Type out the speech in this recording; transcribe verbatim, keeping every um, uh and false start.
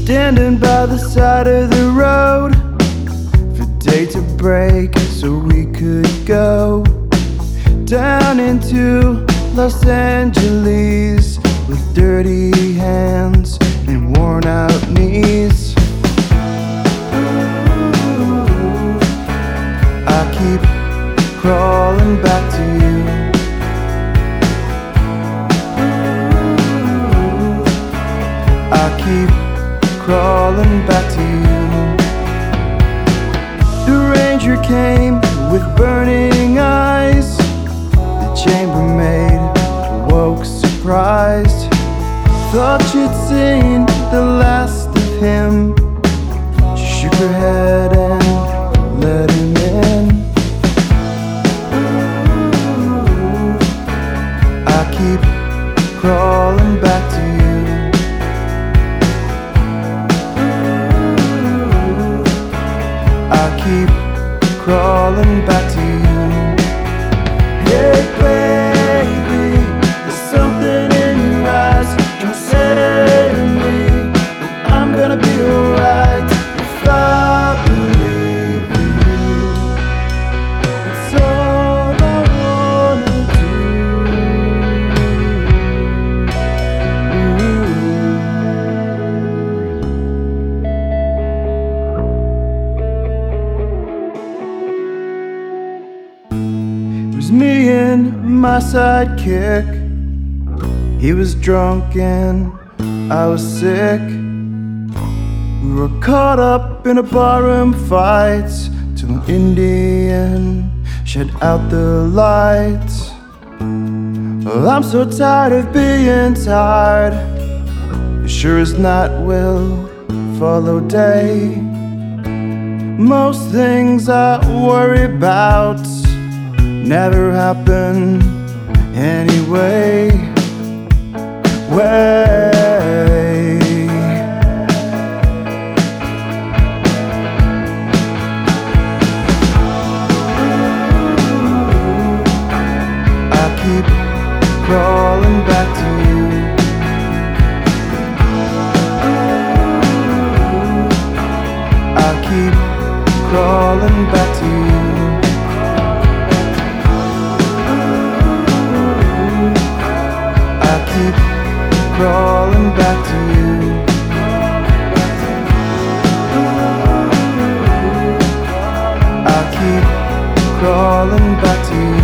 standing by the side of the road for day to break so we could go down into Los Angeles with dirty hands and worn out knees. I keep crawling back to you. I keep crawling back to you. The ranger came with burning eyes. The chambermaid woke surprised. Thought she'd seen the last of him. She shook her head and let him in. I keep crawling back to you. I keep crawling back to you. Hey baby, there's something in your eyes. Don't say to me that I'm gonna be alright if I believe you. It's all I wanna do. It was me and my sidekick. He was drunk and I was sick. We were caught up in a barroom fight till an Indian shut out the lights. Well, I'm so tired of being tired. Sure as not will follow day. Most things I worry about never happen anyway. Way. I keep crawling back to you. I keep crawling back to you. I keep crawling back to you. I keep crawling back to you.